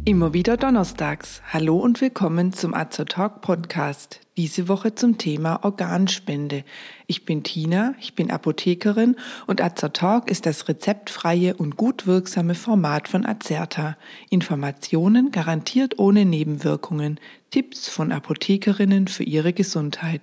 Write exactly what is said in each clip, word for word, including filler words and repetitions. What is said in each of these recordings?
Immer wieder donnerstags. Hallo und willkommen zum Azertalk Podcast. Diese Woche zum Thema Organspende. Ich bin Tina, ich bin Apothekerin und Azertalk ist das rezeptfreie und gut wirksame Format von Azerta. Informationen garantiert ohne Nebenwirkungen. Tipps von Apothekerinnen für ihre Gesundheit.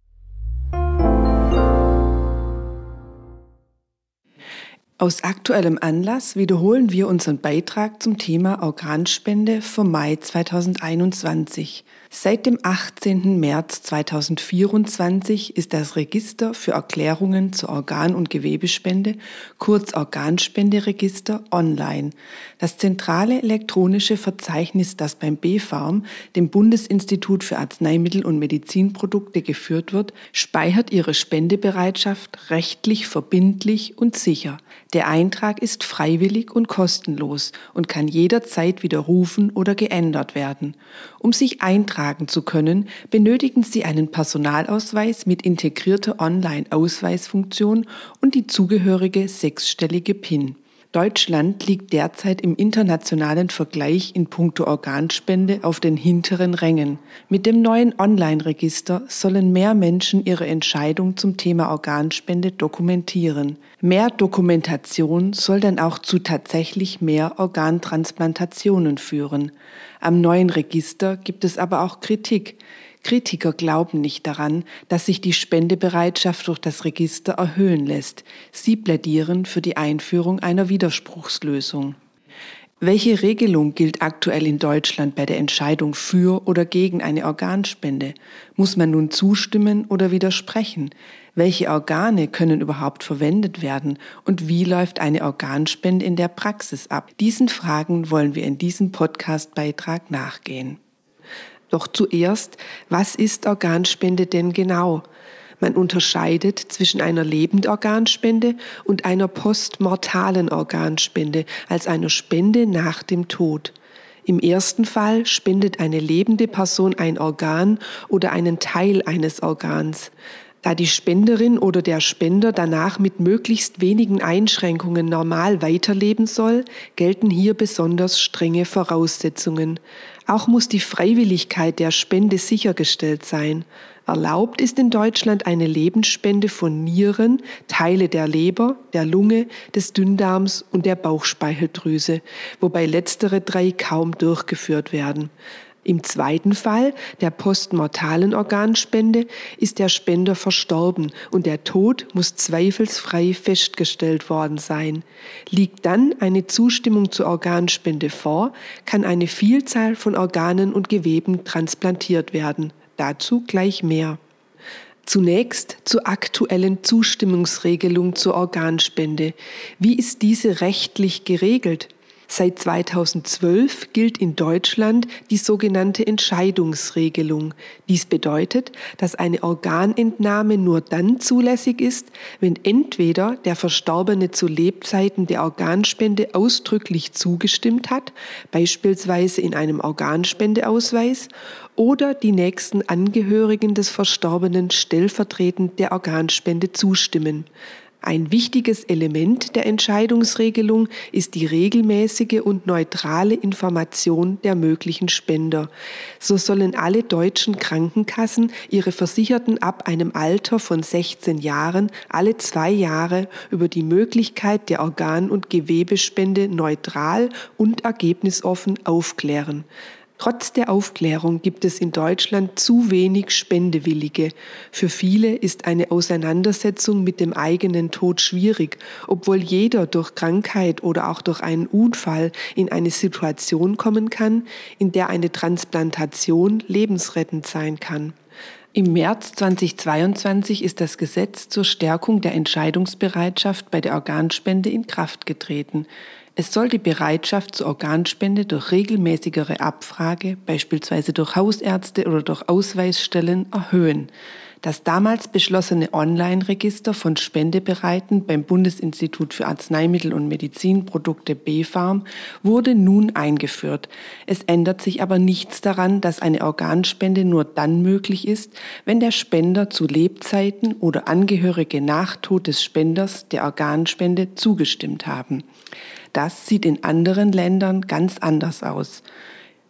Aus aktuellem Anlass wiederholen wir unseren Beitrag zum Thema Organspende vom Mai zweitausendeinundzwanzig. Seit dem achtzehnten März zweitausendvierundzwanzig ist das Register für Erklärungen zur Organ- und Gewebespende, kurz Organspenderegister, online. Das zentrale elektronische Verzeichnis, das beim B Pharm, dem Bundesinstitut für Arzneimittel und Medizinprodukte, geführt wird, speichert Ihre Spendebereitschaft rechtlich verbindlich und sicher. Der Eintrag ist freiwillig und kostenlos und kann jederzeit widerrufen oder geändert werden. Um sich eintragen zu können, benötigen Sie einen Personalausweis mit integrierter Online-Ausweisfunktion und die zugehörige sechsstellige PIN. Deutschland liegt derzeit im internationalen Vergleich in puncto Organspende auf den hinteren Rängen. Mit dem neuen Online-Register sollen mehr Menschen ihre Entscheidung zum Thema Organspende dokumentieren. Mehr Dokumentation soll dann auch zu tatsächlich mehr Organtransplantationen führen. Am neuen Register gibt es aber auch Kritik. Kritiker glauben nicht daran, dass sich die Spendebereitschaft durch das Register erhöhen lässt. Sie plädieren für die Einführung einer Widerspruchslösung. Welche Regelung gilt aktuell in Deutschland bei der Entscheidung für oder gegen eine Organspende? Muss man nun zustimmen oder widersprechen? Welche Organe können überhaupt verwendet werden? Und wie läuft eine Organspende in der Praxis ab? Diesen Fragen wollen wir in diesem Podcast-Beitrag nachgehen. Doch zuerst, was ist Organspende denn genau? Man unterscheidet zwischen einer Lebendorganspende und einer postmortalen Organspende, als einer Spende nach dem Tod. Im ersten Fall spendet eine lebende Person ein Organ oder einen Teil eines Organs. Da die Spenderin oder der Spender danach mit möglichst wenigen Einschränkungen normal weiterleben soll, gelten hier besonders strenge Voraussetzungen. Auch muss die Freiwilligkeit der Spende sichergestellt sein. Erlaubt ist in Deutschland eine Lebensspende von Nieren, Teile der Leber, der Lunge, des Dünndarms und der Bauchspeicheldrüse, wobei letztere drei kaum durchgeführt werden. Im zweiten Fall, der postmortalen Organspende, ist der Spender verstorben und der Tod muss zweifelsfrei festgestellt worden sein. Liegt dann eine Zustimmung zur Organspende vor, kann eine Vielzahl von Organen und Geweben transplantiert werden. Dazu gleich mehr. Zunächst zur aktuellen Zustimmungsregelung zur Organspende. Wie ist diese rechtlich geregelt? Seit zweitausendzwölf gilt in Deutschland die sogenannte Entscheidungsregelung. Dies bedeutet, dass eine Organentnahme nur dann zulässig ist, wenn entweder der Verstorbene zu Lebzeiten der Organspende ausdrücklich zugestimmt hat, beispielsweise in einem Organspendeausweis, oder die nächsten Angehörigen des Verstorbenen stellvertretend der Organspende zustimmen. Ein wichtiges Element der Entscheidungsregelung ist die regelmäßige und neutrale Information der möglichen Spender. So sollen alle deutschen Krankenkassen ihre Versicherten ab einem Alter von sechzehn Jahren alle zwei Jahre über die Möglichkeit der Organ- und Gewebespende neutral und ergebnisoffen aufklären. Trotz der Aufklärung gibt es in Deutschland zu wenig Spendewillige. Für viele ist eine Auseinandersetzung mit dem eigenen Tod schwierig, obwohl jeder durch Krankheit oder auch durch einen Unfall in eine Situation kommen kann, in der eine Transplantation lebensrettend sein kann. Im März zweitausendzweiundzwanzig ist das Gesetz zur Stärkung der Entscheidungsbereitschaft bei der Organspende in Kraft getreten. Es soll die Bereitschaft zur Organspende durch regelmäßigere Abfrage, beispielsweise durch Hausärzte oder durch Ausweisstellen, erhöhen. Das damals beschlossene Online-Register von Spendebereiten beim Bundesinstitut für Arzneimittel und Medizinprodukte B Pharm wurde nun eingeführt. Es ändert sich aber nichts daran, dass eine Organspende nur dann möglich ist, wenn der Spender zu Lebzeiten oder Angehörige nach Tod des Spenders der Organspende zugestimmt haben. Das sieht in anderen Ländern ganz anders aus.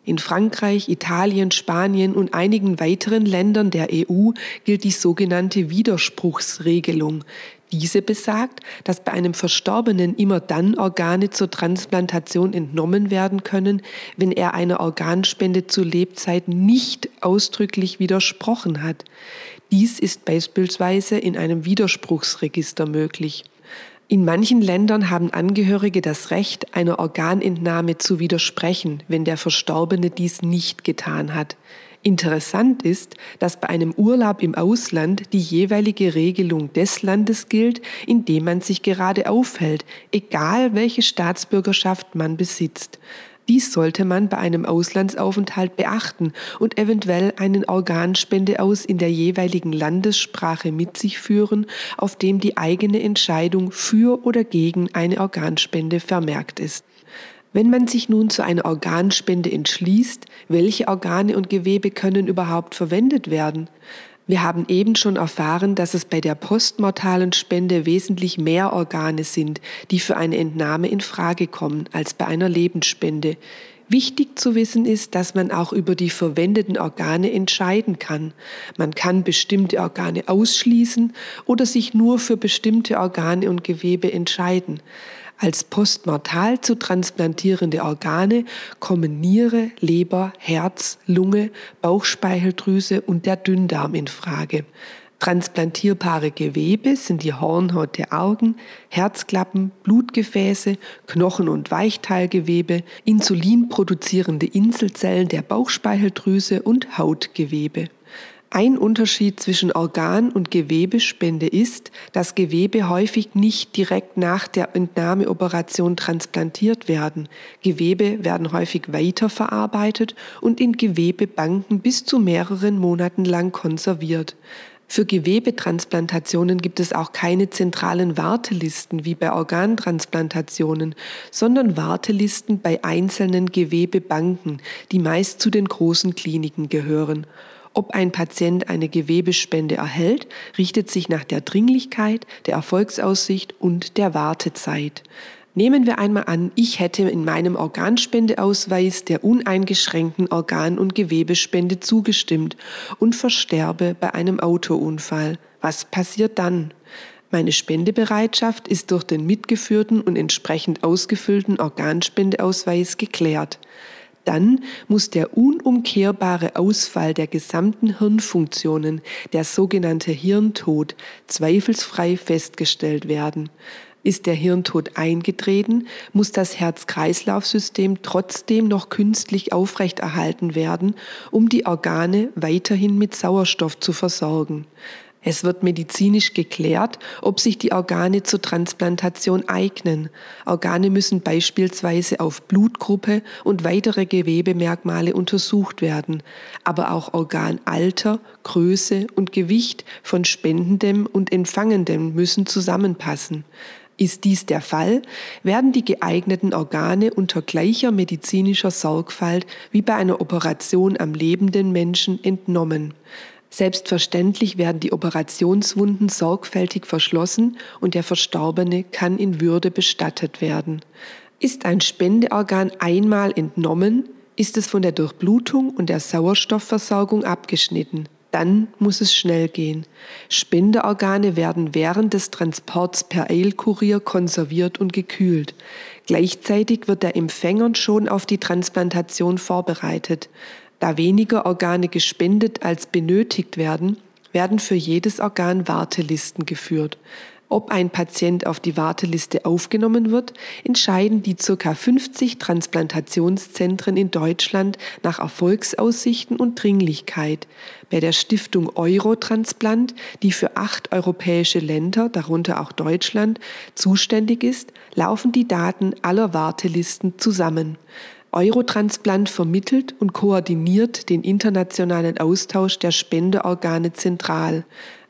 In Frankreich, Italien, Spanien und einigen weiteren Ländern der E U gilt die sogenannte Widerspruchsregelung. Diese besagt, dass bei einem Verstorbenen immer dann Organe zur Transplantation entnommen werden können, wenn er einer Organspende zu Lebzeiten nicht ausdrücklich widersprochen hat. Dies ist beispielsweise in einem Widerspruchsregister möglich. In manchen Ländern haben Angehörige das Recht, einer Organentnahme zu widersprechen, wenn der Verstorbene dies nicht getan hat. Interessant ist, dass bei einem Urlaub im Ausland die jeweilige Regelung des Landes gilt, in dem man sich gerade aufhält, egal welche Staatsbürgerschaft man besitzt. Dies sollte man bei einem Auslandsaufenthalt beachten und eventuell einen Organspendeaus in der jeweiligen Landessprache mit sich führen, auf dem die eigene Entscheidung für oder gegen eine Organspende vermerkt ist. Wenn man sich nun zu einer Organspende entschließt, welche Organe und Gewebe können überhaupt verwendet werden? Wir haben eben schon erfahren, dass es bei der postmortalen Spende wesentlich mehr Organe sind, die für eine Entnahme in Frage kommen, als bei einer Lebensspende. Wichtig zu wissen ist, dass man auch über die verwendeten Organe entscheiden kann. Man kann bestimmte Organe ausschließen oder sich nur für bestimmte Organe und Gewebe entscheiden. Als postmortal zu transplantierende Organe kommen Niere, Leber, Herz, Lunge, Bauchspeicheldrüse und der Dünndarm in Frage. Transplantierbare Gewebe sind die Hornhaut der Augen, Herzklappen, Blutgefäße, Knochen- und Weichteilgewebe, insulinproduzierende Inselzellen der Bauchspeicheldrüse und Hautgewebe. Ein Unterschied zwischen Organ- und Gewebespende ist, dass Gewebe häufig nicht direkt nach der Entnahmeoperation transplantiert werden. Gewebe werden häufig weiterverarbeitet und in Gewebebanken bis zu mehreren Monaten lang konserviert. Für Gewebetransplantationen gibt es auch keine zentralen Wartelisten wie bei Organtransplantationen, sondern Wartelisten bei einzelnen Gewebebanken, die meist zu den großen Kliniken gehören. Ob ein Patient eine Gewebespende erhält, richtet sich nach der Dringlichkeit, der Erfolgsaussicht und der Wartezeit. Nehmen wir einmal an, ich hätte in meinem Organspendeausweis der uneingeschränkten Organ- und Gewebespende zugestimmt und versterbe bei einem Autounfall. Was passiert dann? Meine Spendebereitschaft ist durch den mitgeführten und entsprechend ausgefüllten Organspendeausweis geklärt. Dann muss der unumkehrbare Ausfall der gesamten Hirnfunktionen, der sogenannte Hirntod, zweifelsfrei festgestellt werden. Ist der Hirntod eingetreten, muss das Herz-Kreislauf-System trotzdem noch künstlich aufrechterhalten werden, um die Organe weiterhin mit Sauerstoff zu versorgen. Es wird medizinisch geklärt, ob sich die Organe zur Transplantation eignen. Organe müssen beispielsweise auf Blutgruppe und weitere Gewebemerkmale untersucht werden, aber auch Organalter, Größe und Gewicht von Spendendem und Empfangendem müssen zusammenpassen. Ist dies der Fall, werden die geeigneten Organe unter gleicher medizinischer Sorgfalt wie bei einer Operation am lebenden Menschen entnommen. Selbstverständlich werden die Operationswunden sorgfältig verschlossen und der Verstorbene kann in Würde bestattet werden. Ist ein Spendeorgan einmal entnommen, ist es von der Durchblutung und der Sauerstoffversorgung abgeschnitten. Dann muss es schnell gehen. Spendeorgane werden während des Transports per Eilkurier konserviert und gekühlt. Gleichzeitig wird der Empfänger schon auf die Transplantation vorbereitet. Da weniger Organe gespendet als benötigt werden, werden für jedes Organ Wartelisten geführt. Ob ein Patient auf die Warteliste aufgenommen wird, entscheiden die ca. fünfzig Transplantationszentren in Deutschland nach Erfolgsaussichten und Dringlichkeit. Bei der Stiftung Eurotransplant, die für acht europäische Länder, darunter auch Deutschland, zuständig ist, laufen die Daten aller Wartelisten zusammen. Eurotransplant vermittelt und koordiniert den internationalen Austausch der Spendeorgane zentral.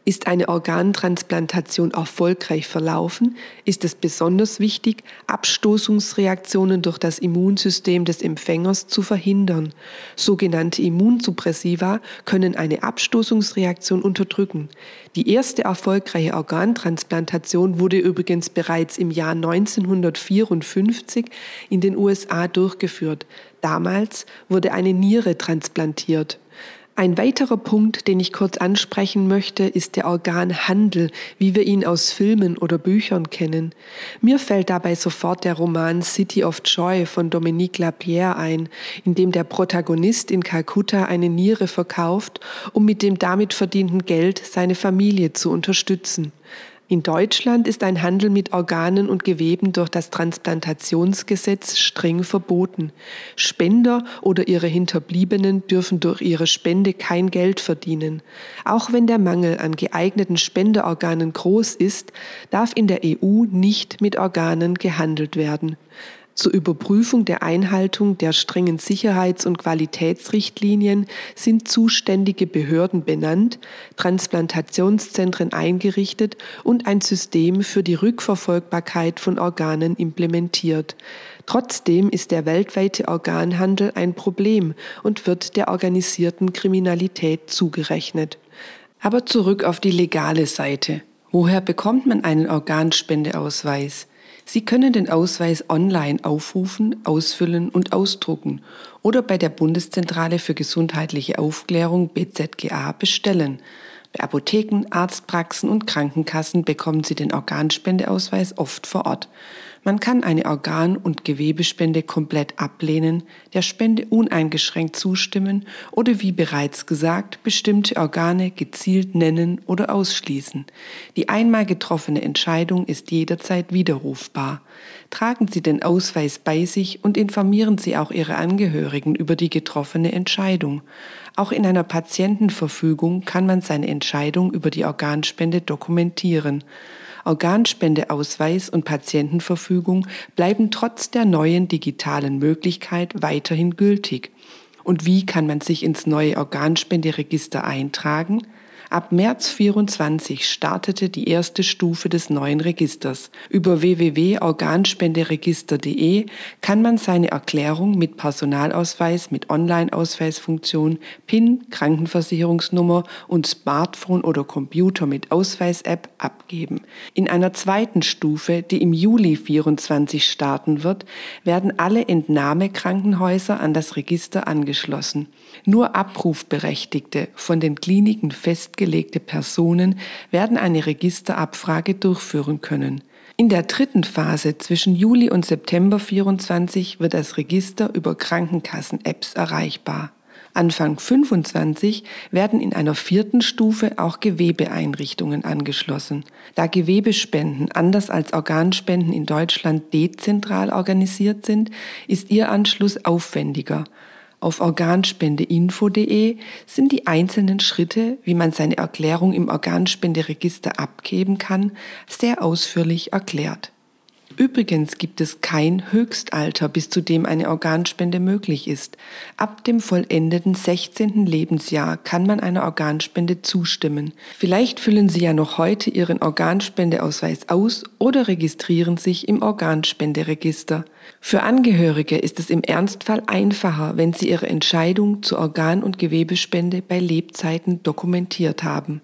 Ist eine Organtransplantation erfolgreich verlaufen, ist es besonders wichtig, Abstoßungsreaktionen durch das Immunsystem des Empfängers zu verhindern. Sogenannte Immunsuppressiva können eine Abstoßungsreaktion unterdrücken. Die erste erfolgreiche Organtransplantation wurde übrigens bereits im Jahr neunzehnhundertvierundfünfzig in den U S A durchgeführt. Damals wurde eine Niere transplantiert. Ein weiterer Punkt, den ich kurz ansprechen möchte, ist der Organhandel, wie wir ihn aus Filmen oder Büchern kennen. Mir fällt dabei sofort der Roman City of Joy von Dominique Lapierre ein, in dem der Protagonist in Kalkutta eine Niere verkauft, um mit dem damit verdienten Geld seine Familie zu unterstützen. In Deutschland ist ein Handel mit Organen und Geweben durch das Transplantationsgesetz streng verboten. Spender oder ihre Hinterbliebenen dürfen durch ihre Spende kein Geld verdienen. Auch wenn der Mangel an geeigneten Spenderorganen groß ist, darf in der E U nicht mit Organen gehandelt werden. Zur Überprüfung der Einhaltung der strengen Sicherheits- und Qualitätsrichtlinien sind zuständige Behörden benannt, Transplantationszentren eingerichtet und ein System für die Rückverfolgbarkeit von Organen implementiert. Trotzdem ist der weltweite Organhandel ein Problem und wird der organisierten Kriminalität zugerechnet. Aber zurück auf die legale Seite. Woher bekommt man einen Organspendeausweis? Sie können den Ausweis online aufrufen, ausfüllen und ausdrucken oder bei der Bundeszentrale für gesundheitliche Aufklärung B Z G A bestellen. Bei Apotheken, Arztpraxen und Krankenkassen bekommen Sie den Organspendeausweis oft vor Ort. Man kann eine Organ- und Gewebespende komplett ablehnen, der Spende uneingeschränkt zustimmen oder wie bereits gesagt, bestimmte Organe gezielt nennen oder ausschließen. Die einmal getroffene Entscheidung ist jederzeit widerrufbar. Tragen Sie den Ausweis bei sich und informieren Sie auch Ihre Angehörigen über die getroffene Entscheidung. Auch in einer Patientenverfügung kann man seine Entscheidung über die Organspende dokumentieren. Organspendeausweis und Patientenverfügung bleiben trotz der neuen digitalen Möglichkeit weiterhin gültig. Und wie kann man sich ins neue Organspenderegister eintragen? Ab März vierundzwanzig startete die erste Stufe des neuen Registers. Über w w w punkt organspenderegister punkt d e kann man seine Erklärung mit Personalausweis mit Online-Ausweisfunktion, P I N, Krankenversicherungsnummer und Smartphone oder Computer mit Ausweis-App abgeben. In einer zweiten Stufe, die im Juli vierundzwanzig starten wird, werden alle Entnahmekrankenhäuser an das Register angeschlossen. Nur abrufberechtigte, von den Kliniken festgelegte Personen werden eine Registerabfrage durchführen können. In der dritten Phase zwischen Juli und September vierundzwanzig wird das Register über Krankenkassen-Apps erreichbar. Anfang fünfundzwanzig werden in einer vierten Stufe auch Gewebeeinrichtungen angeschlossen. Da Gewebespenden anders als Organspenden in Deutschland dezentral organisiert sind, ist ihr Anschluss aufwendiger. Auf organspendeinfo punkt d e sind die einzelnen Schritte, wie man seine Erklärung im Organspenderegister abgeben kann, sehr ausführlich erklärt. Übrigens gibt es kein Höchstalter, bis zu dem eine Organspende möglich ist. Ab dem vollendeten sechzehnten Lebensjahr kann man einer Organspende zustimmen. Vielleicht füllen Sie ja noch heute Ihren Organspendeausweis aus oder registrieren sich im Organspenderegister. Für Angehörige ist es im Ernstfall einfacher, wenn Sie Ihre Entscheidung zur Organ- und Gewebespende bei Lebzeiten dokumentiert haben.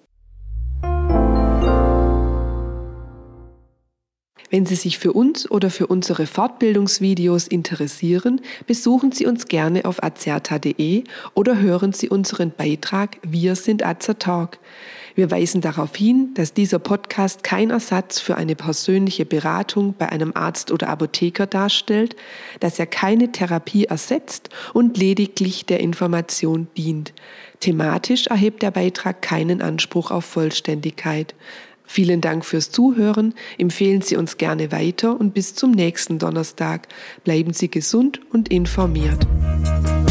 Wenn Sie sich für uns oder für unsere Fortbildungsvideos interessieren, besuchen Sie uns gerne auf azerta punkt d e oder hören Sie unseren Beitrag Wir sind Azertalk. Wir weisen darauf hin, dass dieser Podcast kein Ersatz für eine persönliche Beratung bei einem Arzt oder Apotheker darstellt, dass er keine Therapie ersetzt und lediglich der Information dient. Thematisch erhebt der Beitrag keinen Anspruch auf Vollständigkeit. Vielen Dank fürs Zuhören, empfehlen Sie uns gerne weiter und bis zum nächsten Donnerstag. Bleiben Sie gesund und informiert.